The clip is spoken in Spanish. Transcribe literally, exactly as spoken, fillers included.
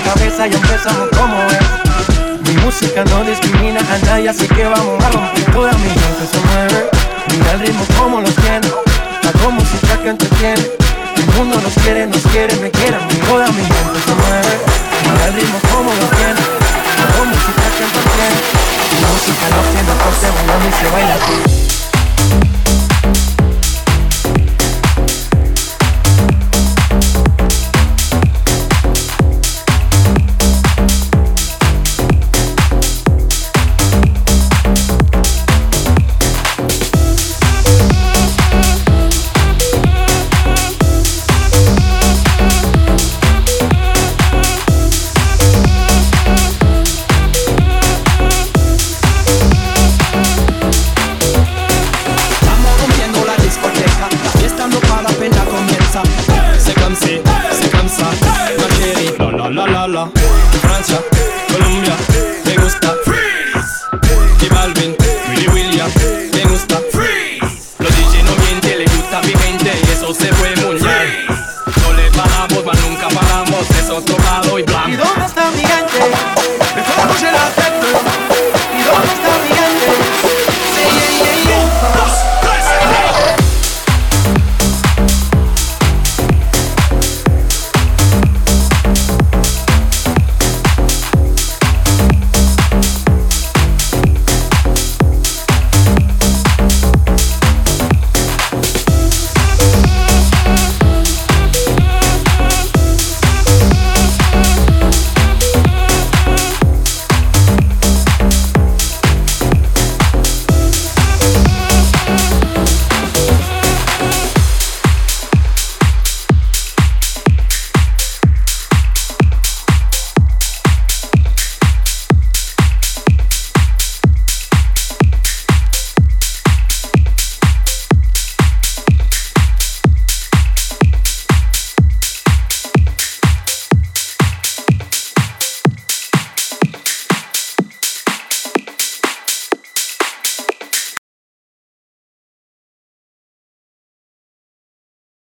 cabeza y empezamos como es. Mi música no discrimina a nadie, así que vamos a romper. Toda mi gente se mueve, mira el ritmo como lo tiene. Hago música que entretiene, el mundo nos quiere, nos quiere, me quiere a mí. Toda mi gente se mueve, mira el ritmo como lo tiene. Hago música que entretiene, mi música no tiene coste, bailando y se baila aquí. C'est comme ça, ma chérie, la la la la la. Francia.